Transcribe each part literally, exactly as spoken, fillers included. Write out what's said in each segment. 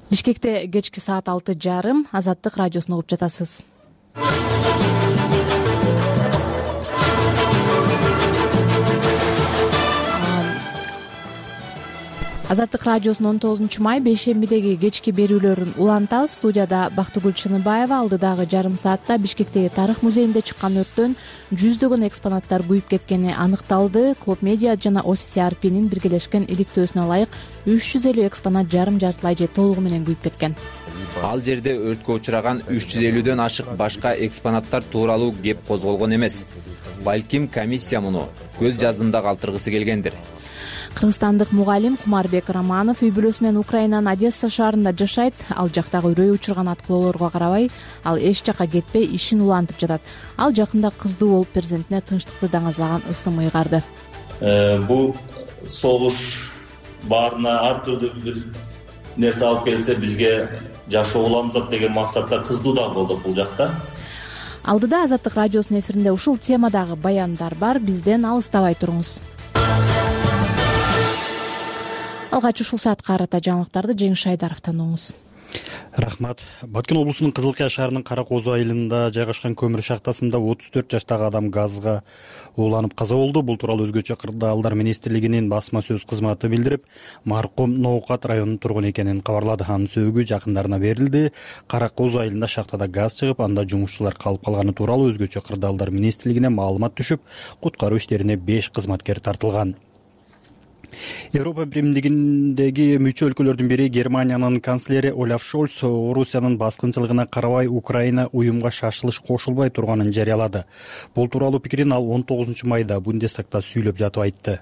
Бишкекте кечки саат алты жарым Азаттык радиосун угуп жатасыз. Азаттык радиосунун он тогузунчу май бейшембидеги кечки берүүлөрүн улантабыз. Студияда Бактыгүл Чыныбаева. Алдыдагы жарым саатта Бишкектеги тарых музейинде чыккан өрттөн жүздөгөн экспонаттар күйүп кеткени аныкталды. Клуб Медиа жана о си си ар пинин биргелешкен иликтөөсүнө ылайык үч жүз элүү экспонат жарым жартылай же толугу менен күйүп кеткен. Ал жерде өрткө учураган үч жүз элүүдөн ашык башка экспонаттар тууралуу кеп козголгон эмес. Балким комиссия муну көз жаздымда калтыргысы келгендир. Кыргызстандык мугалим Кумарбек Романов үй бүлөсү менен Украинанын Одесса шаарында жашайт. Ал жактагы үрөй учурган аткылоолорго карабай, ал эч жакка кетпей ишин улантып жатат. Ал жакында кыздуу болуп перзентине тынчтыкты даңазлаган ысым ыйгарды. Бул согуш баарына ар түрдүү бир нерсе алып келсе бизге жашоо улантат деген максатта кыздуу да болдук бул жакта. Алдыда Азаттык радиосунун эфиринде ушул темадагы баяндар бар. Бизден алыстабай туруңуз. Алгач ушул саатка карата жаңылыктарды Жеңиш Айдаровдон угуңуз. Рахмат. Баткен облусунун Кызылкая шаарынын Кара Козу айылында жайгашкан көмүр шахтасында отуз төрт жаштагы адам газга ууланып каза болду. Бул тууралуу Өзгөчө кырдаалдар министрлигинин басма сөз кызматы билдирип, маркум Ноокат районунун тургуну экенин кабарлады. Анын сөөгү жакындарына берилди. Кара Козу айылында шахтада газ чыгып, анда жумушчулар калып калганы тууралуу Өзгөчө кырдаалдар министрлигине маалымат түшүп, куткаруу иштерине беш кызматкер тартылган. Европа биримдигиндеги мүчө өлкөлөрдүн бири Германиянын канцлери Олаф Шольц Орусиянын баскынчылыгына карабай Украина уюмга шашылыш кошулбай турганын жарыялады. Бул тууралуу пикирин ал он тогузунчу майда Бундестагда сүйлөп жатып айтты.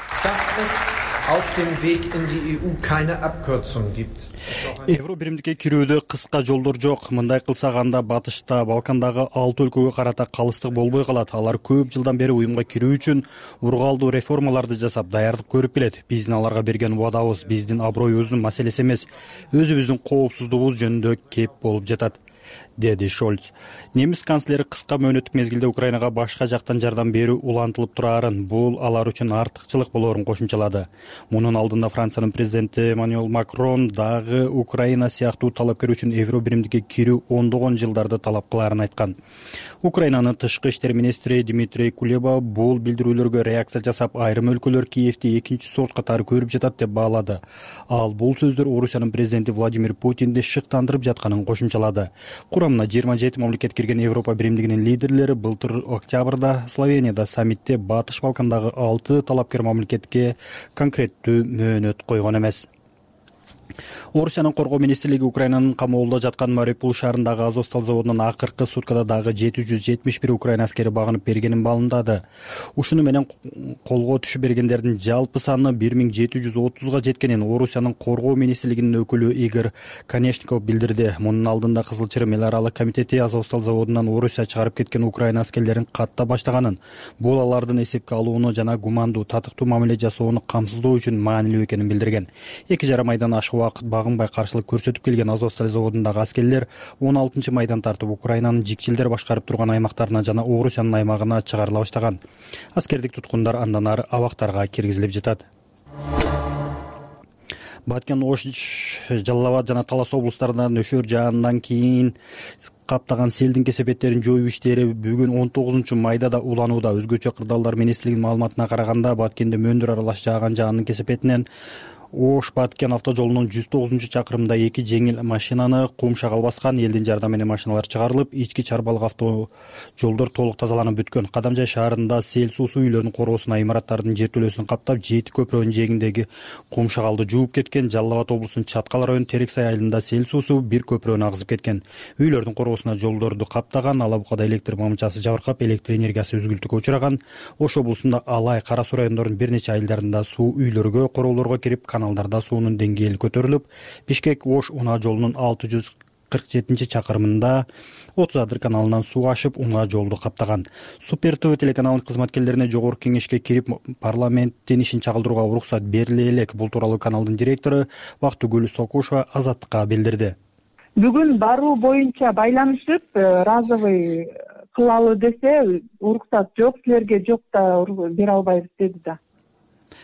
Евро биримдикке кирүүдө кыска жолдор жок. Мындай кылсак анда батышта, Балкандагы алты өлкөгө карата калыстык болбой калат. Алар көп жылдан бери уюмга кирүү үчүн ургалдуу реформаларды жасап, даярдык көрүп келет. Биздин аларга берген убадабыз биздин аброюбуздун маселеси эмес, өзүбүздүн коопсуздугубуз жөнүндө кеп болуп жатат, деди Шольц. Немис канцлери кыска мөөнөттүк мезгилде Украинага башка жактан жардам берүү улантылып турарын, бул алар үчүн артыкчылык болоорун кошумчалады. Мунун алдында Франциянын президенти Эммануэль Макрон дагы Украина сыяктуу талапкер үчүн евро биримдикке кирүү ондогон жылдарды талап кыларын айткан. Украинанын тышкы иштер министри Дмитрий Кулеба бул билдирүүлөргө реакция жасап, айрым өлкөлөр Киевти экинчи сорт катары көрүп жатат деп баалады. Ал бул сөздөр Орусиянын президенти Владимир Путинди шыктандырып жатканын кошумчалады. Курамына жыйырма жети мамлекет кирген Европа биримдигинин лидерлери былтыр октябрда Словенияда саммитте Батыш Балкандагы алты талапкер мамлекетке конкреттүү мөөнөт койгон эмес. Орусиянын коргоо министрлиги Украинанын камоолдо жаткан Мариупол шаарындагы Азовстал заводунун акыркы суткада дагы жети жүз жетимиш бир Украина аскери багынып бергенин маалымдады. Ушуну менен колго түшүп бергендердин жалпы саны бир миң жети жүз отузга жеткенин Орусиянын коргоо министрлигинин өкүлү Игорь Конечников билдирди. Мунун алдында Кызыл Чырым эл аралык комитети Азовстал заводунан Орусия чыгарып кеткен Украина аскерлерин катта баштаганын, бул алардын эсепке алууну жана гумандуу татыктуу мамиле жасоону камсыздоо үчүн маанилүү экенин билдирген. Эки жарым айдан ашык убакыт багынбай каршылык көрсөтүп келген Азовстал заводундагы аскерлер он алтынчы майдан тартып Украинанын жикчилдер башкарып турган аймактарына жана Орусиянын аймагына чыгарыла баштаган. Аскердик туткундар андан ары абактарга киргизилип жатат. Баткен, Ош, Жалал Абад жана Талас облустарында нөшөр жаандан кийин каптаган селдин кесепеттерин жоюу иштери бүгүн он тогузунчу майда да уланууда. Өзгөчө кырдаалдар министрлигинин маалыматына караганда, Баткенде мөөндөр аралаш жааган жаанын кесепетинен Ош-Баткен автожолунун жүз тогузунчу чакырымында эки жеңил машинаны кум шагал баскан. Элдин жардамы менен машиналар чыгарылып, ички чарбалык автожолдор толук тазаланып бүткөн. Кадамжай шаарында сел суусу үйлөрдүн короосуна, имараттардын жертөлөсүн каптап, жети көпүрөнүн жээгиндеги кум шагалды жууп кеткен. Жалал Абад облусунун Чаткал району Терексай айылында сел суусу бир көпүрөнү агызып кеткен. Үйлөрдүн короосуна жолдорду каптаган. Ала Букада электр мамычасы жабыркап, электр энергиясы үзгүлтүккө учураган. Ош облусунда Алай, Кара Суу райондорунун бир нече айылдарында суу үйлөргө, короолорго кирип, каналдарда суунун деңгээли көтөрүлүп, Бишкек Ош унаа жолунун алты жүз кырк жетинчи чакырымында отуз адыр каналынан суу ашып, унаа жолду каптаган. Супер ТВ телеканалынын кызматкерлерине жогорку кеңешке кирип, парламенттин ишин чагылдырууга уруксат бериле элек. Бул тууралуу каналдын директору Бактыгүл Сокушева Азаттыкка билдирди. Бүгүн баруу боюнча байланышып, разовый кылалы десе, уруксат жок, силерге жок да бере албайбыз деди да.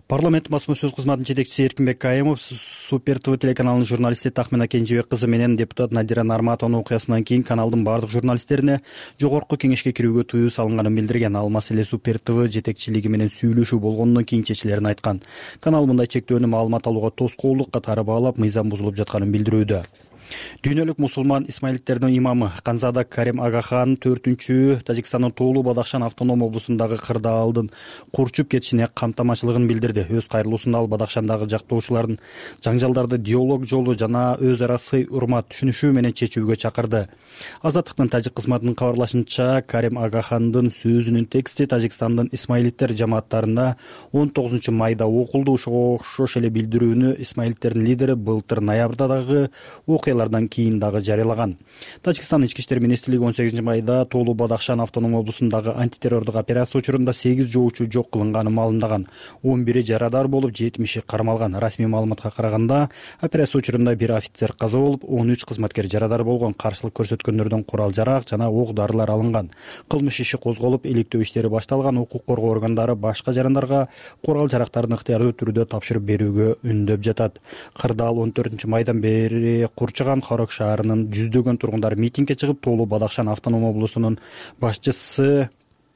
Парламент басма сөз кызматынын жетекчиси Эркинбек Кайымов Супер ТВ телеканалынын журналисти Тахмина Кенжебек кызы менен депутат Надира Нарматованын окуясынан кийин каналдын бардык журналисттерине жогорку кеңешке кирүүгө тыюу салынганын билдирген. Ал маселе Супер ТВ жетекчилиги менен сүйлөшүү болгондон кийин чечилерин айткан. Канал мындай чектөөнү маалымат алууга тоскоолдук катары баалап, мыйзам бузулуп жатканын билдирүүдө. Дүйнөлүк мусулман исмаилиттердин имамы Канзада Карим Агахан төртүнчү Тажикстандын Тоолу Бадахшан автоном облусундагы кырдаалдын курчуп кетишине камтамашчылыгын билдирди. Өз кайрылуусунда ал Бадахшандагы жактоочулардын жаңжалдарды диалог жолу жана өз ара сый урмат түшүнүшүү менен чечүүгө чакырды. Азаттыктын тажик кызматынын кабарлашынча, Карим Агахандын сөзүнүн тексти Тажикстандын исмаилиттер жамааттарында он тогузунчу майда окулду. Ошого окшош эле билдирүүнү исмаилиттердин лидери былтыр ноябрдагы окуялардан кийин дагы жарыялаган. Тажикстан ички иштер министрлиги он сегизинчи майда Тоолу Бадахшан автоном облусундагы антитеррордук операция учурунда сегиз жоочу жок кылынганын маалымдаган. он бири жарадар болуп, жетимиши кармалган. Расмий маалыматка караганда, операция учурунда бир офицер каза болуп, он үч кызматкер жарадар болгон. Каршылык көрсөткөндөрдөн курал-жарак жана ок-дарылар алынган. Кылмыш иши козголуп, иликтөө иштери башталган. Укук коргоо органдары башка жарандарга курал-жарактарын ыктыярдуу түрдө тапшырып берүүгө үндөп жатат. Кырдаал он төртүнчү майдан бери курчаган Хорок шаарынын жүздөгөн тургундары митингге чыгып, Тоолу Бадахшан автоном облусунун башчысы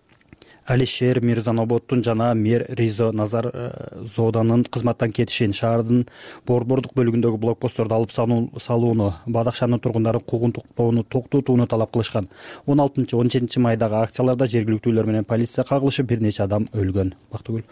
Алишер Мирзаноботтун жана мэр Ризо Назар Зоданын кызматтан кетишин, шаардын борбордук бөлүгүндөгү блокпостторду алып салууну, Бадахшандын тургундарын куугунтуктоону токтотууну талап кылышкан. он алтынчы он жетинчи майдагы акцияларда жергиликтүүлөр менен полиция кагылышып, бир нече адам өлгөн. Бактыгүл.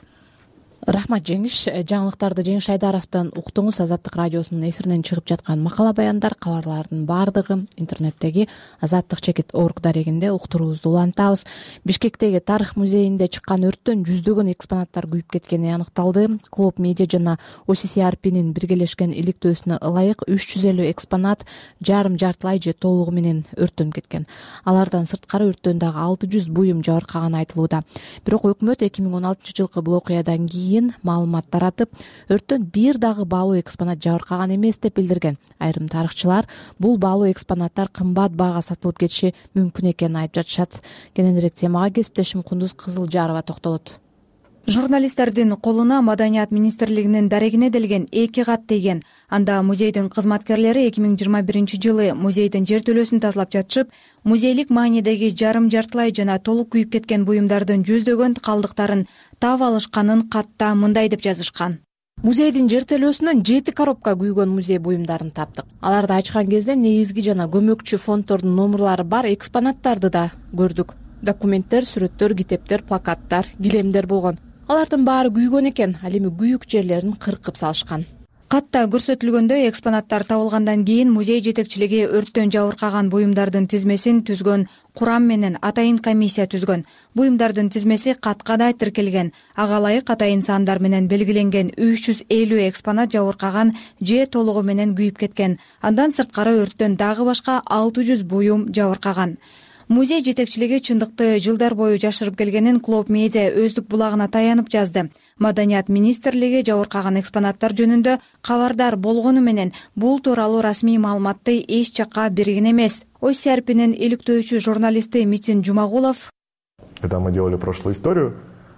Рахмат Жеңиш. Жаңылыктарды Жеңиш Айдаровдон уктуңуз. Азаттык радиосунун эфиринен чыгып жаткан макала баяндар, кабарлардын баардыгы интернеттеги азаттык чекит орг дарегинде уктуруубузду улантабыз. Бишкектеги тарых музейинде чыккан өрттөн жүздөгөн экспонаттар күйүп кеткени аныкталды. Клуб Медиа жана О С С R P'нин биргелешкен иликтөөсүнө ылайык үч жүз элүү экспонат жарым жартылай же толугу менен өрттөнүп кеткен. Алардан сырткары өрттөн дагы алты жүз буюм жабыркаганы айтылууда. Бирок өкмөт эки миң он алтынчы жылкы бул окуядан кийин маалымат таратып, өрттөн бир дагы баалуу экспонат жабыркаган эмес деп билдирген. Айрым тарыхчылар бул баалуу экспонаттар кымбат баага сатылып кетиши мүмкүн экенин айтып жатышат. Кененирээк темага кесиптешим Кундуз Кызылжарова токтолот. Журналисттердин колуна Маданият министрлигинин дарегине делген эки кат тийген. Анда музейдин кызматкерлери эки миң жыйырма биринчи жылы музейдин жертөлөсүн тазалап жатышып, музейлик маанидеги жарым жартылай жана толук күйүп кеткен буюмдардын жүздөгөн калдыктарын таап алышканын катта мындай деп жазышкан. Музейдин жертөлөсүнөн жети коробка күйгөн музей буюмдарын таптык. Аларды ачкан кезде негизги жана көмөкчү фонддордун номерлары бар экспонаттарды да көрдүк. Документтер, сүрөттөр, китептер, плакаттар, килемдер болгон. Алардын баары күйгөн экен, ал эми күйүк жерлерин кыркып салышкан. Катта көрсөтүлгөндөй экспонаттар табылгандан кийин музей жетекчилиги өрттөн жабыркаган буюмдардын тизмесин түзгөн курам менен атайын комиссия түзгөн. Буюмдардын тизмеси каткадай тиркелген. Ага ылайык атайын сандар менен белгиленген үч жүз элүү экспонат жабыркаган же толугу менен күйүп кеткен. Андан сырткары өрттөн дагы башка алты жүз буюм жабыркаган. Музей жетекчилиги чындыкты жылдар бою жашырып келгенин Клуб Медиа өздүк булагына таянып жазды. Маданият министрлиги жабыркаган экспонаттар жөнүндө кабардар болгону менен бул тууралуу расмий маалыматты эч жакка берген эмес. О С С R P'нин иликтөөчү журналисти Митин Жумагулов: Когда мы делали прошлую историю,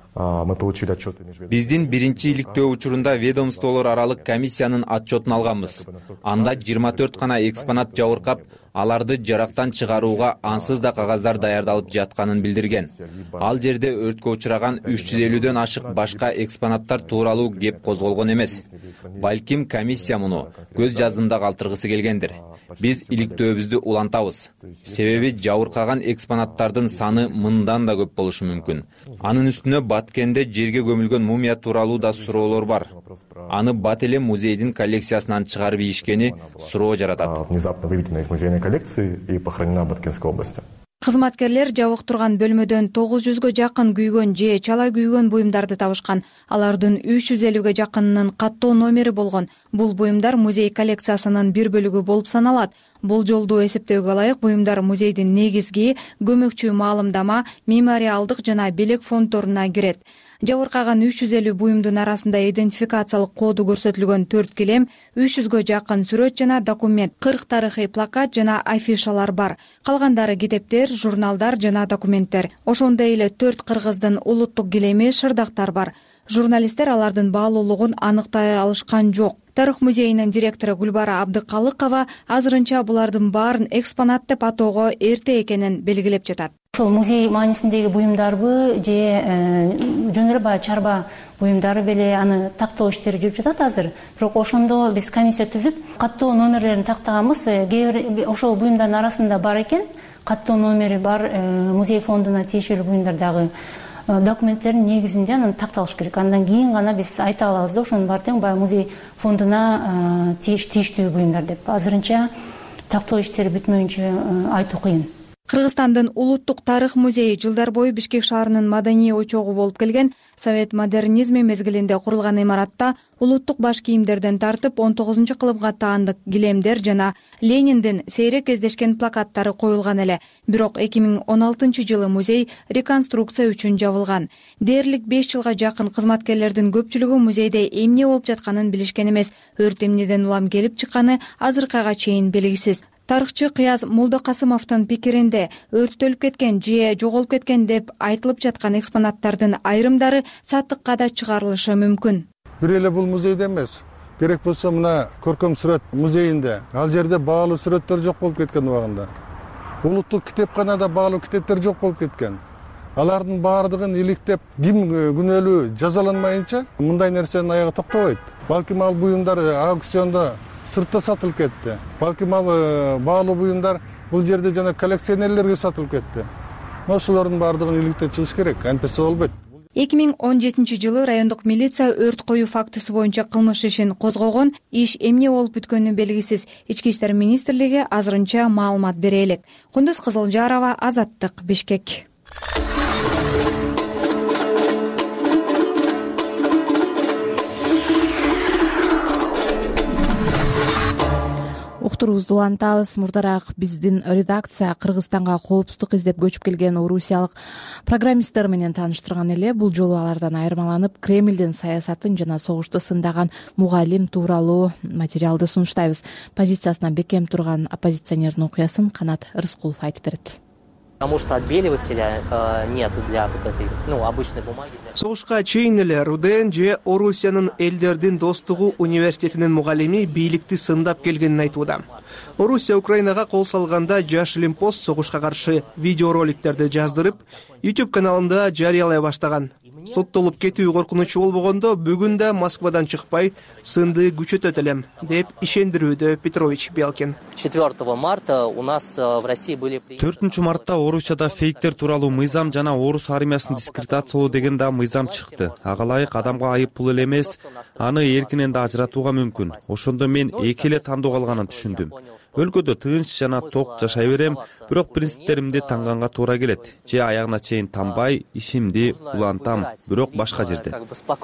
мы получили отчеты межведомственных. Биздин биринчи иликтөө учурунда ведомстволор аралык комиссиянын отчетун алганбыз. Анда жыйырма төрт гана экспонат жабыркап, аларды жарактан чыгарууга ансыз да кагаздар даярдалып жатканын билдирген. Ал жерде өрткө учураган үч жүз элүүдөн ашык башка экспонаттар тууралуу кеп козголгон эмес. Балким комиссия муну көз жаздымда калтыргысы келгендир. Биз иликтөөбүздү улантабыз. Себеби жабыркаган экспонаттардын саны мындан да көп болушу мүмкүн. Анын үстүнө Баткенде жерге көмүлгөн мумия тууралуу да суроолор бар. Аны бат эле музейдин коллекциясынан чыгарып ийишкени суроо жаратат. Внезапно выведена из музейной коллекции и похоронена в Баткенской области. Кызматкерлер жабык турган бөлмөдөн тогуз жүзгө жакын күйгөн же чала күйгөн буюмдарды табышкан. Алардын үч жүз элүүгө жакынынын каттоо номери болгон. Бул буюмдар музей коллекциясынын бир бөлүгү болуп саналат. Болжолдуу эсептөөгө ылайык буюмдар музейдин негизги көмөкчү маалымдама, мемориалдык жана белек фонддоруна кирет. Жабыркаган үч жүз элүү буюмдун арасында идентификациялык коду көрсөтүлгөн төрт килем, үч жүзгө жакын сүрөт жана документ, кырк тарыхый плакат жана афишалар бар. Калгандары китептер, журналдар жана документтер. Ошондой эле төрт кыргыздын улуттук килеми, шырдактар бар. журналисттер алардын баалуулугун аныктай алышкан жок. Тарых музейинин директору Гүлбара Абдыкалыкова азырынча булардын баарын экспонат деп атоого эрте экенин белгилеп жатат. Ошол музей маанисиндеги буюмдарбы же жөн эле баягы чарба буюмдары беле аны тактоо иштери жүрүп жатат азыр. Бирок ошондо биз комиссия түзүп каттоо номерлерин тактаганбыз. Кээ бир ошол буюмдардын арасында бар экен, каттоо номери бар музей фондуна тиешелүү буюмдардагы документтердин негизинде анан такталыш керек. Андан кийин гана биз айта алабыз да ошонун баары тең баягы музей фондуна тийиштүү буюмдар деп. Азырынча тактоо иштери бүтмөйүнчө айтуу кыйын. Кыргызстандын улуттук тарых музейи жылдар бою Бишкек шаарынын маданий очогу болуп келген. Совет модернизми мезгилинде курулган имаратта улуттук баш кийимдерден тартып он тогузунчу кылымга таандык килемдер жана Лениндин сейрек кездешкен плакаттары коюлган эле. Бирок эки миң он алтынчы жылы музей реконструкция үчүн жабылган. Дээрлик беш жылга жакын кызматкерлердин көпчүлүгү музейде эмне болуп жатканын билишкен эмес. Өрт эмнеден улам келип чыкканы азыркыга чейин белгисиз. Тарыхчы Кыяз Молдокасымовдун пикиринде өрттөлүп кеткен же жоголуп кеткен деп айтылып жаткан экспонаттардын айрымдары сатыкка да чыгарылышы мүмкүн. Бир эле бул музейде эмес, керек болсо мына көркөм сүрөт музейинде ал жерде баалуу сүрөттөр жок болуп кеткен убагында. Улуттук китепканада баалуу китептер жок болуп кеткен. Алардын баардыгын иликтеп, ким күнөөлүү жазаланмайынча мындай нерсенин аягы токтобойт. Балким ал буюмдар аукциондо сыртта сатылып кетти. Балким ал баалуу буюмдар бул жерде жана коллекционерлерге сатылып кетти. Ошолордун баардыгын иликтеп чыгыш керек, антпесе болбойт. эки миң он жетинчи жылы райондук милиция өрт коюу фактысы боюнча кылмыш ишин козгогон. Иш эмне болуп бүткөнү белгисиз. Ички иштер министрлиги азырынча маалымат бере элек. Кундуз Кызылжарова, Азаттык, Бишкек. Уктуруубузду улантабыз. Мурдараак биздин редакция Кыргызстанга коопсуздук издеп көчүп келген орусиялык программисттер менен тааныштырган эле. Бул жолу алардан айырмаланып, Кремлдин саясатын жана согушту сындаган мугалим тууралуу материалды сунуштайбыз. Позициясына бекем турган оппозиционердин окуясын Канат Рыскулов айтып берет. Потому что отбеливателя э, нет для вот этой, ну, обычной бумаги. Согушка чейин эле Руден же Орусиянын элдердин достугу университетинин мугалими бийликти сындап келгенин айтууда. Орусия Украинага кол салганда Жаш Лимпост согушка каршы видеороликтерди жаздырып, YouTube каналында жарыялай баштаган. Соттолуп кетүү коркунучу болбогондо бүгүн да Москвадан чыкпай сынды күчөтөт элем, деп ишендирүүдө Петрович Белкин. четвёртого марта у нас в России были... төртүнчү мартта Орусияда фейктер тууралуу мыйзам жана орус армиясын дискредитациялоо деген да мыйзам чыкты. Ага ылайык адамга айып пул эле эмес, аны эркинен да ажыратууга мүмкүн. Ошондо мен эки эле тандоо калганын түшүндүм. Өлкөдө тынч жана ток жашай берем, бирок принциптеримди таңганга туура келет. Же аягына чейин танбай, ишимди улантам, бирок башка жерде.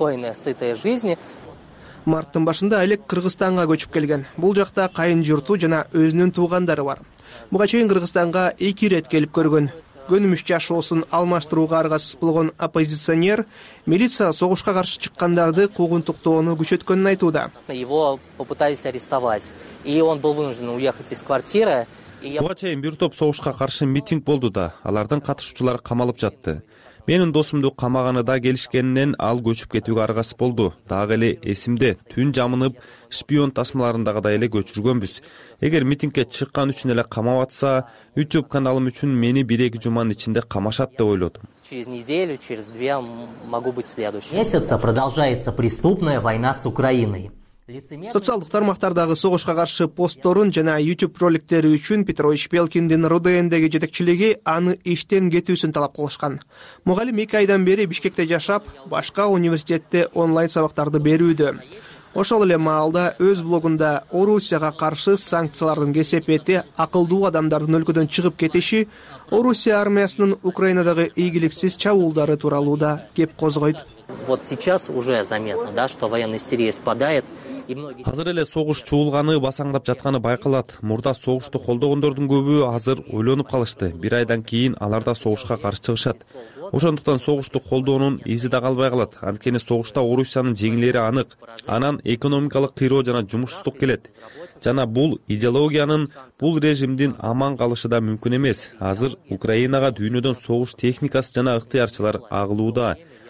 Марттын башында элек Кыргызстанга көчүп келген. Бул жакта кайын журту жана өзүнүн туугандары бар. Буга чейин Кыргызстанга эки ирет келип көргөн. Көнүмүш жашоосун алмаштырууга аргасыз болгон оппозиционер милиция согушка каршы чыккандарды куугунтуктоону күчөткөнүн айтууда. Его попытались арестовать, и он был вынужден уехать из квартиры. Буга чейин бир топ согушка каршы митинг болду да, алардын катышуучулары камалып жатты. Менин досумду камаганы да келишкенинен ал көчүп кетүүгө аргасыз болду. Дагы эле эсимде, түн жамынып шпион тасмаларындагыдай эле көчүргөнбүз. Эгер митингге чыккан үчүн эле камап атса, YouTube каналым үчүн мени бир-эки жуманын ичинде камашат деп ойлодум. Через неделю, через две могу быть следующим. Месяца продолжается преступная война с Украиной. Социалдык тармактардагы согушка каршы постторун жана YouTube роликтери үчүн Петрович Белкиндин РУДНдеги жетекчилиги аны иштен кетүүсүн талап кылышкан. Мугалим эки айдан бери Бишкекте жашап, башка университетте онлайн сабактарды берүүдө. Ошол эле маалда өз блогунда Орусияга каршы санкциялардын кесепети, акылдуу адамдардын өлкөдөн чыгып кетиши, Орусия армиясынын Украинадагы ийгиликсиз чабуулдары тууралуу да кеп козгойт. Вот сейчас уже заметно, да, что военная истерия спадает. Азыр эле согуш чуулганы, басаңдап жатканы байкалат. Мурда согушту колдогондордун көбү азыр ойлонуп калышты. Бир айдан кийин алар да согушка каршы чыгышат. Ошондуктан согушту колдоонун изи да калбай калат. Анткени согушта Орусиянын жеңилери анык. Анан экономикалык кыйроо жана жумушсуздук келет. Жана бул идеологиянын, бул режимдин аман калышы да мүмкүн эмес. Азыр Украинага дүйнөдөн согуш техникасы жана ыктыярчылар агылууда.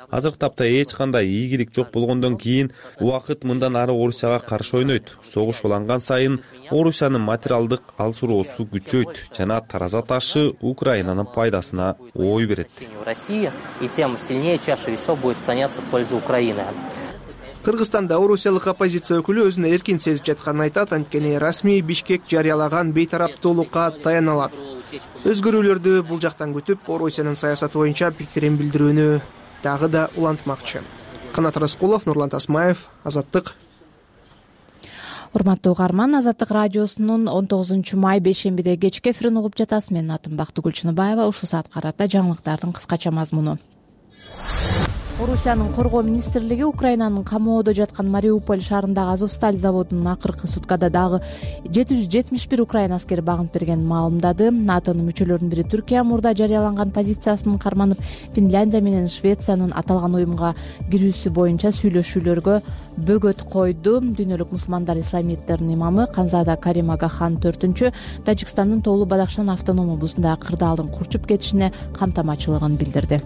азыркы тапта эч кандай ийгилик жок болгондон кийин убакыт мындан ары Орусияга каршы ойнойт. Согуш уланган сайын Орусиянын материалдык алсыроосу күчөйт жана тараза ташы Украинанын пайдасына ой берет. Россия, и тем сильнее чаша весов будет склоняться в пользу Украины. Кыргызстанда орусиялык оппозиция өкүлү өзүн эркин сезип жатканын айтат, анткени расмий Бишкек жарыялаган бейтараптуулукка таяна алат. Өзгөрүүлөрдү бул жактан күтүп, Орусиянын саясаты боюнча пикирин билдирүүнү дагы да улантмакчы. Канат Раскулов, Нурлан Тасмаев, Азаттык. Урматтуу угарман, Азаттык радиосунун он тогузунчу май бейшембиде кечки эфирин угуп жатасыз. Менин атым Бактыгүл Чыныбаева. Ушул саатка карата жаңылыктардын кыскача мазмуну. Орусиянын коргоо министрлиги Украинанын камоодо жаткан Мариуполь шаарындагы Азовсталь заводунун акыркы суткада дагы жети жүз жетимиш бир украин аскери багынып бергенин маалымдады. НАТОнун мүчөлөрүнүн бири Түркия мурда жарыяланган позициясын карманып, Финляндия менен Швециянын аталган уюмга кирүүсү боюнча сүйлөшүүлөргө бөгөт койду. Дүйнөлүк мусулмандар исламиеттеринин имамы Канзада Карим Агахан төртүнчү Тажикстандын Тоолу Бадахшан автоном облусундагы кырдаалдын курчуп кетишине камтамачылыгын билдирди.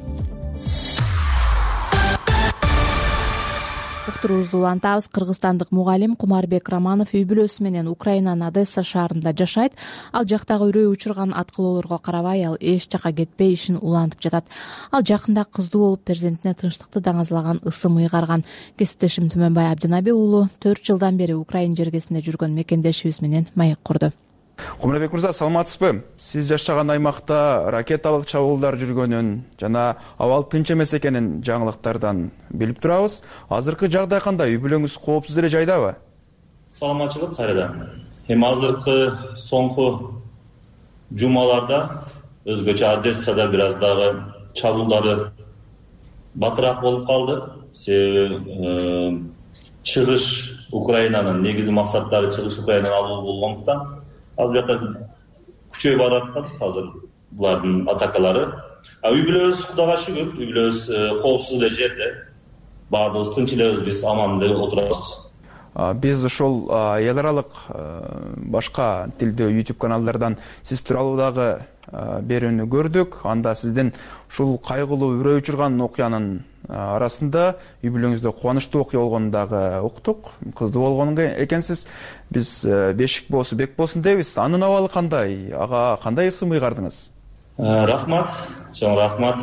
Уктуруубузду улантабыз. Кыргызстандык мугалим Кумарбек Романов үй бүлөсү менен Украинанын Одесса шаарында жашайт. Ал жактагы үрөй учурган аткылоолорго карабай, ал эч жака кетпей ишин улантып жатат. Ал жакында кыздуу болуп, перзентине тынчтыкты даңазалаган ысым ыйгарган. Кесиптешим Түмөнбай Абдынаби уулу төрт жылдан бери Украин жергесинде жүргөн мекендешибиз менен маек курду. Кумарбек мырза, саламатсызбы? Сиз жашаган аймакта ракеталык чабуулдар жүргөнүн жана абал тынч эмес экенин жаңылыктардан билип турабыз. Азыркы жагдай кандай? Үй бүлөңүз коопсуз эле жайдабы? Саламатчылык кайрадан. Эми азыркы соңку жумаларда өзгөчө Одессада бир аз дагы чабуулдары батыраак болуп калды. Себеби чыгыш Украинанын негизи максаттары чыгыш Украинаны алуу болгондуктан аз бияка күчөйүп баратат азыр булардын атакалары. Үй бүлөбүз Кудайга шүгүр, үй бүлөбүз коопсуз эле жерде. Баардыгыбыз тынч элебиз, биз аман эле отурабыз. Биз ошол эл аралык башка тилдүү YouTube каналдардан сиз тууралуу дагы берүүнү көрдүк. Анда сиздин ушул кайгылуу үрөй учурган окуянын арасында үй бүлөңүздө кубанычтуу окуя болгонун дагы уктук. Кыздуу болгон экенсиз. Биз бешик болсун, бек болсун дейбиз. Анын абалы кандай? Ага кандай ысым ыйгардыңыз? Рахмат, чоң рахмат.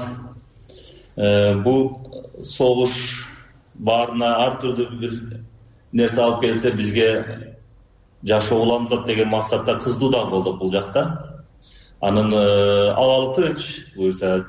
Бул согуш баарына ар түрдүү бир нерсе алып келсе бизге жашоо улантат деген максатта кыздуу да болдук бул жакта. Анын абалы тынч, буюрса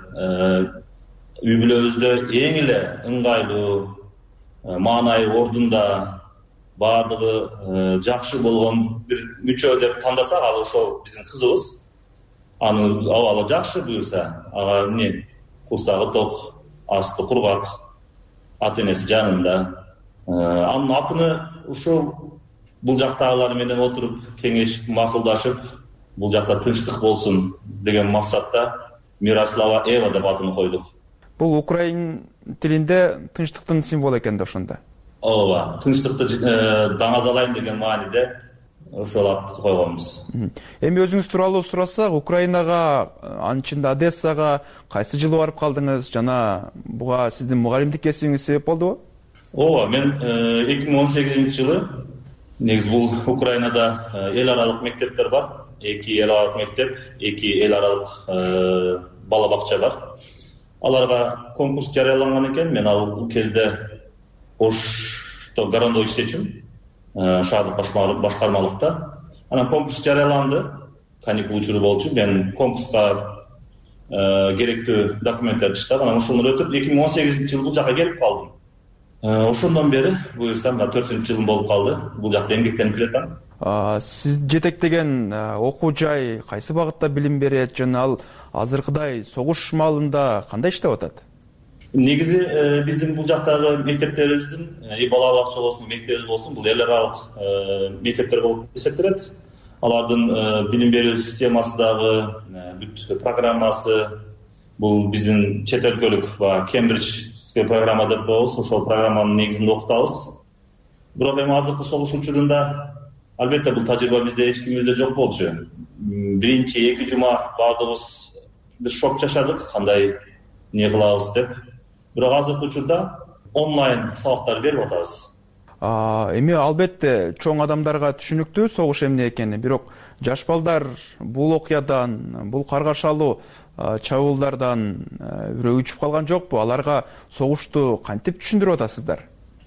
үй бүлөбүздө эң эле ыңгайлуу, маанайы ордунда, баардыгы жакшы болгон бир мүчө деп тандасак, ал ошол биздин кызыбыз. Анын абалы жакшы, буюрса ага эмне курсагы ток, асты кургак, ата энеси жанында. Анын атыны ушул бул жактагылар менен отуруп кеңешип, макулдашып, бул жакта тынчтык болсун деген максатта Мирослава Эва деп атын койдук. Бул украин тилинде тынчтыктын символу экен да ошондо. Ооба, тынчтыкты даңазалайм деген мааниде ошол атты койгонбуз. Эми өзүңүз тууралуу сурасак, Украинага, анын ичинде Одессага кайсы жылы барып калдыңыз жана буга сиздин мугалимдик кесибиңиз себеп болдубу? Ооба, мен эки миң он сегизинчи жылы негизи бул Украинада эл аралык мектептер бар. Эки эл аралык мектеп, эки эл аралык бала бакча бар. Аларга конкурс жарыяланган экен. Мен ал кезде Ошто городой иштечүмүн, шаардык башкармалыкта. Анан конкурс жарыяланды. Каникул учуру болчу. Мен конкурска керектүү документтерди таштап, анан ошону өтүп эки миң он сегизинчи жылы бул жака келип калдым. Ошондон бери буюрса төртүнчү жылым болуп калды. Бул жакта эмгектенип келатам. Сиз жетектеген окуу жай кайсы багытта билим берет жана ал азыркыдай согуш маалында кандай иштеп атат? Негизи биздин бул жактагы мектептерибиздин, бала бакча болсун, мектебибиз болсун, бул эл аралык мектептер болуп эсептелет. Алардын билим берүү системасы дагы, бүт программасы бул биздин чет өлкөлүк Кембриджский программа деп коебуз. Ошол программанын негизинде окутабыз. Бирок эми азыркы согуш учурунда албетте бул тажрыйба бизде эч кимибизде жок болчу. Биринчи эки жума баардыгыбыз бир шок жашадык, кандай не кылабыз деп. бирок азыркы учурда онлайн сабактар берип атабыз. Эми албетте чоң адамдарга түшүнүктүү согуш эмне экени, бирок жаш балдар бул окуядан, бул каргашалуу чабуулдардан үрөгү учуп калган жокпу? Аларга согушту кантип түшүндүрүп атасыздар?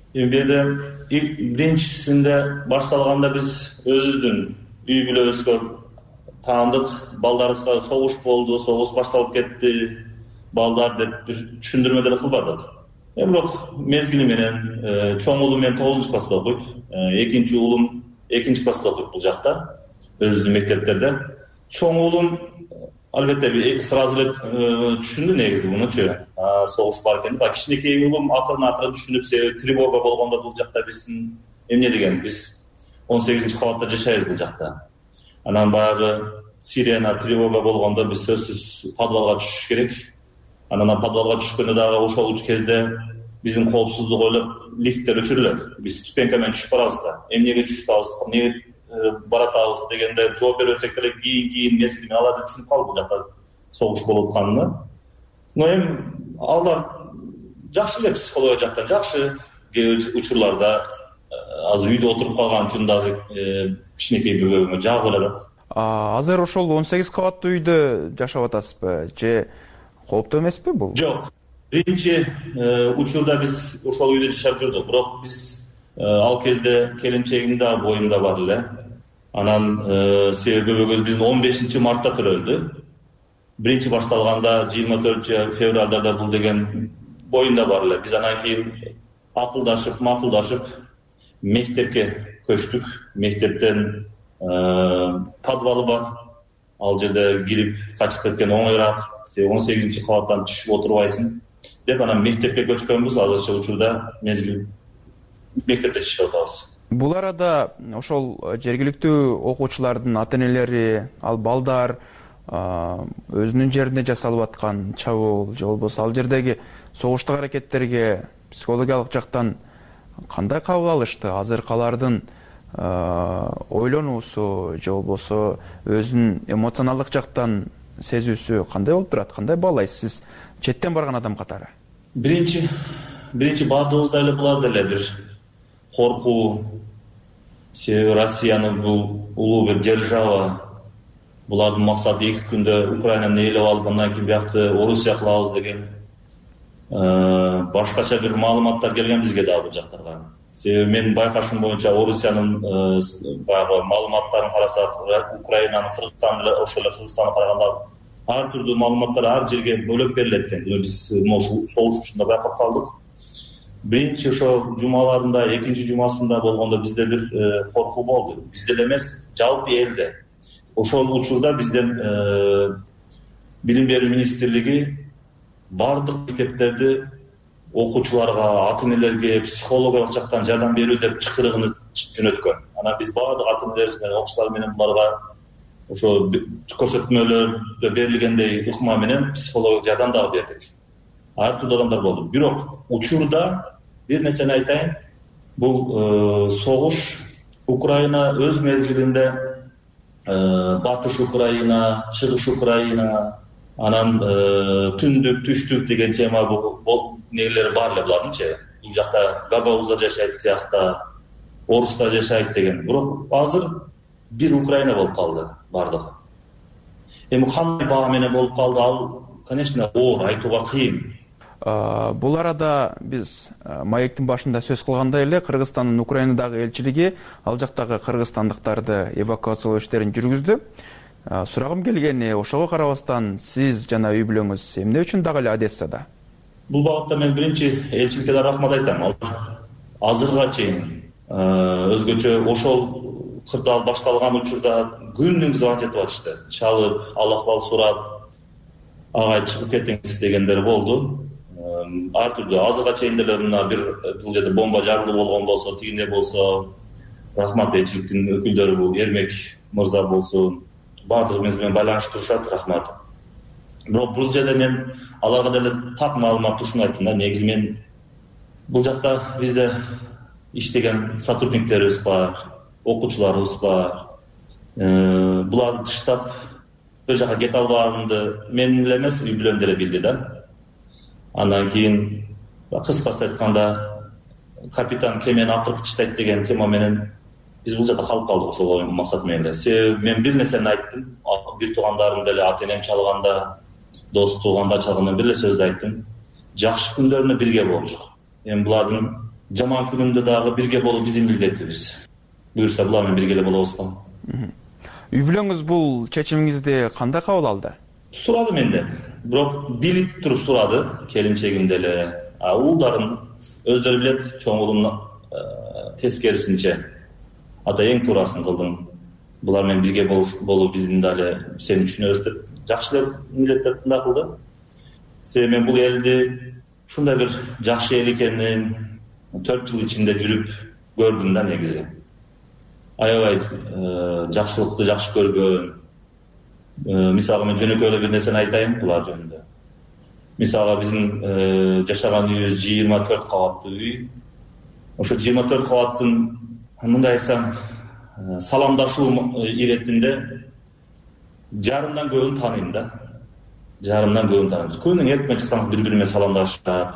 Эми биринчисинде башталганда биз өзүбүздүн үй бүлөбүзгө таандык, балдарыбызга согуш болду, согуш башталып кетти, балдар деп түшүндүрмө деле кылбадык. Бирок мезгили менен чоң уулум менен тогузунчу класста окуйт, экинчи уулум экинчи класста окуйт бул жакта, өзүбүздүн мектептерде. Чоң уулум албетте сразу эле түшүндү негизи мунучу, согуш бар экен. Кичинекей уулум акырын акырын түшүнүп, себеби тревога болгондо бул жакта биздин эмне деген, биз он сегизинчи кабатта жашайбыз бул жакта. Анан баягы сирена, тревога болгондо биз сөзсүз подвалга түшүш керек. Анан подвалга түшкөндө дагы ошол кезде биздин коопсуздук ойлоп лифттер өчүрүлөт. Биз ступенька менен түшүп барабыз да. Эмнеге түшүп атабыз, эмнеге баратабыз дегенде жооп бербесек деле кийин кийин мезгили менен алар түшүнүп калды бул жакта согуш болуп атканын. Но эми алар жакшы эле психология жактан жакшы. Кээ учурларда азыр үйдө отуруп калган үчүн дагы кичинекей бөбөгүмө жагып элатат. Азыр ошол он сегиз кабаттуу үйдө жашап атасызбы же кооптуу эмеспи бул? Жок. Биринчи учурда биз ошол үйдө жашап жүрдүк, бирок биз ал кезде келинчегим да боюмда бар эле. Анан себеби бөбөгөбүз биздин он бешинчи мартта төрөлдү. Биринчи башталганда жыйырма төртүнчү февралда бул деген боюмда бар эле. Биз анан кийин акылдашып, макулдашып мектепке көчтүк. Мектептен подвалы бар. Ал жерде кирип качып кеткен оңойраак, он сегизинчи кабаттан түшүп отурбайсың деп анан мектепке көчкөнбүз. Азырча учурда мезгил мектепте жашап атабыз. Бул арада ошол жергиликтүү окуучулардын ата-энелери, ал балдар өзүнүн жерине жасалып аткан чабуул же болбосо ал жердеги согуштук аракеттерге психологиялык жактан кандай кабыл алышты? Азыркы алардын ойлонуусу же болбосо өзүнүн эмоционалдык жактан сезүүсү кандай болуп турат? Кандай баалайсыз четтен барган адам катары? Биринчи биринчи бардыгыбызда эле булар деле бир коркуу. Себеби Россиянын бул улуу бир держава. Булардын максаты эки күндө Украинаны ээлеп алып, андан кийин биякты Орусия кылабыз деген башкача бир маалыматтар келген бизге дагы бул жактарга. Себеби менин байкашым боюнча Орусиянын баягы маалыматтарын карасак, Украинанын Кыргызстан менен ошол эле Кыргызстанга караганда ар түрдүү маалыматтар ар жерге бөлөп берилет экен. Биз ушул согуш учурунда байкап калдык. Биринчи ошо жумаларында, экинчи жумасында болгондо бизде бир коркуу болду. Бизде эле эмес, жалпы элде. Ошол учурда бизден Билим берүү министрлиги бардык мектептерди окуучуларга, ата-энелерге психологиялык жактан жардам берүү деп чакырыгын жөнөткөн. Анан биз бардык ата-энелерибиз менен, окуучулар менен буларга ошо көрсөтмөлөрдө берилгендей ыкма менен психологиялык жардам дагы бердик. Ар түрдүү адамдар болду. Бирок учурда бир нерсени айтайын, бул согуш Украина өз мезгилинде батыш Украина, чыгыш Украина, анан түндүк, түштүк деген тема бул нелер бар эле булардынчы. Бул жакта гагауздар жашайт, тиякта орустар жашайт деген. Бирок азыр бир Украина болуп калды бардыгы. Эми кандай баа менен болуп калды, ал, конечно, оор, айтууга кыйын. Бул арада биз маектин башында сөз кылгандай эле Кыргызстандын Украинадагы элчилиги ал жактагы кыргызстандыктарды эвакуациялоо иштерин жүргүздү. Сурагым келгени, ошого карабастан сиз жана үй бүлөңүз эмне үчүн дагы эле Одессада? Бул багытта мен биринчи элчиликке да рахмат айтам. Ал азырга чейин өзгөчө ошол кырдаал башталган учурда күнүң звонок этип атышты. Чалып, ал акыбал сурап, агай чыгып кетиңиз дегендер болду. Ар түрдүү азырга чейин деле мына бир бул жерде бомба жарылуу болгон болсо, тигине болсо, рахмат элчиликтин өкүлдөрү, бул Эрмек мырза болсун, баардыгыбыз менен байланышып турушат, рахмат. Бирок бул жерде мен аларга деле так маалымат ушуну айттым да, негизи мен бул жакта бизде иштеген сотрудниктерибиз бар, окуучуларыбыз бар. Буларды тыштап бир жака кете албаарымды мен эле эмес, үй бүлөм деле билди да. Андан кийин кыскасы айтканда капитан кемени акыркы таштайт деген тема менен биз бул жакта калып калдык ошол максат менен эле. Себеби мен бир нерсени айттым, бир туугандарым деле ата энем чалганда, дос туугандар чалгандан бир эле сөздү айттым. Жакшы күндөрүндө бирге болушук. Эми булардын жаман күнүндө дагы бирге болуу биздин милдетибиз. Буюрса булар менен бирге эле болобуз го. Үй бүлөңүз бул чечимиңизди кандай кабыл алды? Сурады менден. Бирок билип туруп сурады, келинчегим деле. А уулдарым өздөрү билет, чоң уулум тескерисинче. Ата эң туурасын кылдым. Булар менен бирге болуу биздин дагы сени түшүнөбүз деп жакшы эле милдеттерди да кылды. Себеби мен бул элди ушундай бир жакшы эл экенин төрт жыл ичинде жүрүп көрдүм да негизи. Аябай жакшылыкты жакшы көргөн. Мисалы мен жөнөкөй эле бир нерсени айтайын булар жөнүндө. Мисалы биздин жашаган үйүбүз жыйырма төрт кабаттуу үй. Ошо жыйырма төрт кабаттын мындай айтсам саламдашуу иретинде жарымдан көбүн тааныйм да. Жарымдан көбүн тааныйбыз. Күнүң эртең чыксаңыз бири бири менен саламдашышат.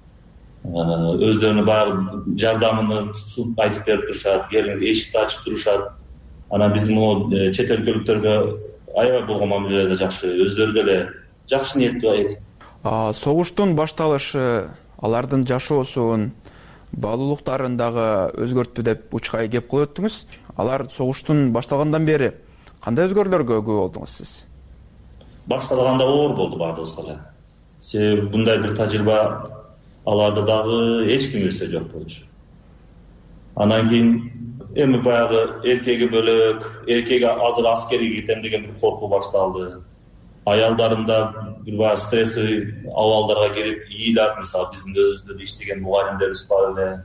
Өздөрүнүн баягы жардамын айтып берип турушат, келиңиз эшикти ачып турушат. Анан биздин могу чет өлкөлүктөргө аябай болгон мамиледе жакшы, өздөрү деле жакшы ниеттүү. Согуштун башталышы алардын жашоосун, баалуулуктарын дагы өзгөрттү деп учкай кеп кылып өттүңүз. Алар согуштун башталгандан бери кандай өзгөрүүлөргө күбө болдуңуз сиз? Башталганда оор болду баардыгыбызга эле. Себеби мындай бир тажрыйба аларда дагы эч ким билсе жок болчу. Анан кийин эми баягы эркеги бөлөк, эркеги азыр аскерге кетем деген бир коркуу башталды. Аялдарында бир баягы стрессовый абалдарга кирип, ыйлап, мисалы биздин өзүбүздө иштеген мугалимдерибиз бар эле.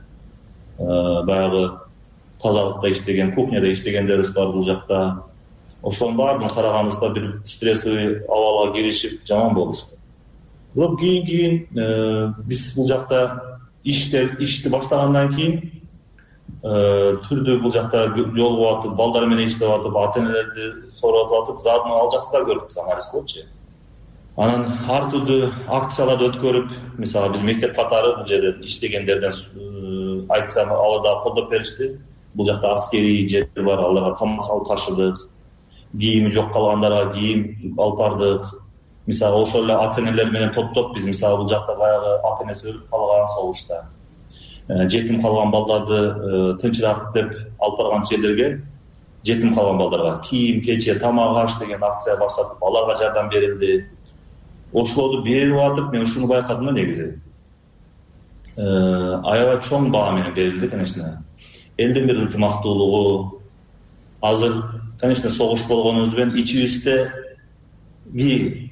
Баягы тазалыкта иштеген, кухняда иштегендерибиз бар бул жакта. Ошонун баарын караганыбызда бир стрессовый абалга киришип жаман болушту. Бирок кийин кийин биз бул жакта иштер ишти баштагандан кийин түрдүү бул жакта жолугуп атып, балдар менен иштеп атып, ата энелерди сурап атып, заодно ал жакта да көрүп анализ кылыпчы. Анан ар түрдүү акцияларды өткөрүп, мисалы биз мектеп катары бул жерде иштегендерден айтсам, алар да колдоп беришти. Бул жакта аскерий жер бар, аларга тамак алып ташыдык. Кийими жок калгандарга кийим алып бардык. Мисалы ошол эле ата энелер менен топтоп биз мисалы бул жакта баягы ата энеси өлүп калган согушта, жетим калган балдарды тынчыраак деп алып барган жерлерге жетим калган балдарга кийим, кече, тамак аш деген акция баштатып, аларга жардам берилди. Ошолорду берип атып, мен ушуну байкадым да негизи. Аябай чоң баа менен берилди, конечно. Элдин бир ынтымактуулугу. Азыр, конечно, согуш болгонубуз менен ичибизде ги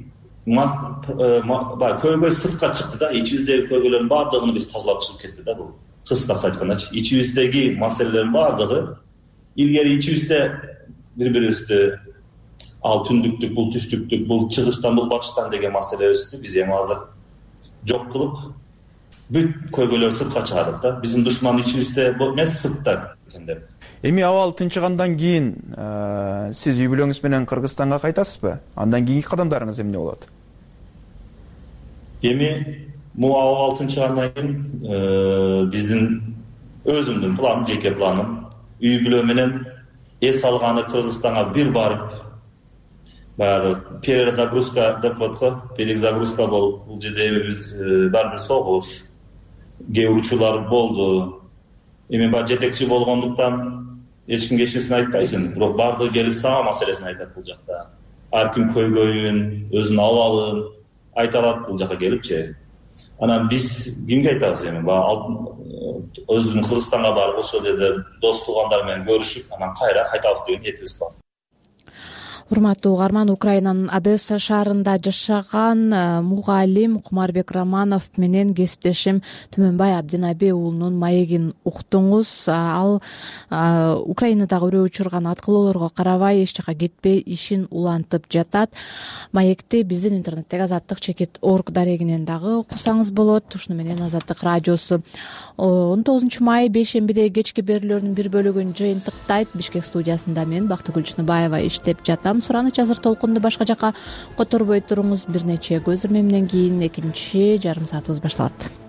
көйгөй сыртка чыкты да, ичибиздеги көйгөйлөрдүн баардыгын биз тазалап чыгып кетти да бул. Кыскасы айткандачы, ичибиздеги маселелердин баардыгы илгери ичибизде бири-бирибизди ал түндүктүк, бул түштүктүк, бул чыгыштан, бул батыштан деген маселебизди биз эми азыр жок кылып, бүт көйгөйлөрдү сыртка чыгардык да. Биздин душман ичибизде эмес, сыртта экендер. Эми абал тынчыгандан кийин сиз үй бүлөңүз менен Кыргызстанга кайтасызбы? Андан кийинки кадамдарыңыз эмне болот? Эми бул абал тынчыгандан кийин биздин өзүмдүн планым, жеке планым, үй бүлө менен эс алганы Кыргызстанга бир барып, баягы перезагрузка деп коет го, перезагрузка болуп, бул жерде биз баары бир согуш, кээ учурлар болду. Эми баягы жетекчи болгондуктан эч кимге эч нерсени айтпайсың, бирок баардыгы келип сага маселесин айтат бул жакта. Ар ким көйгөйүн, өзүнүн абалын айта алат бул жака келипчи. Анан биз кимге айтабыз эми? Баягы өзүбүздүн Кыргызстанга барып, ошол жерде дос туугандар менен көрүшүп, анан кайра кайтабыз деген ниетибиз бар. Урматтуу угарман, Украинанын Одесса шаарында жашаган мугалим Кумарбек Романов менен кесиптешим Түмөнбай Абдинабий уулунун маегин уктуңуз. Ал Украинадагы үрөө учурган аткылоолорго карабай эч жака кетпей ишин улантып жатат. Маекти биздин интернеттеги азаттык чекит орг дарегинен дагы окусаңыз болот. Ушуну менен Азаттык радиосу он тогузунчу май бейшембиде кечки берүүлөрүнүн бир бөлүгүн жыйынтыктайт. Бишкек студиясында мен Бактыгүл Чыныбаева иштеп жатам. Сураныч азыр толкунду башка жака которбой туруңуз. Бир нече көз ирмемден кийин экинчи жарым саатыбыз башталат.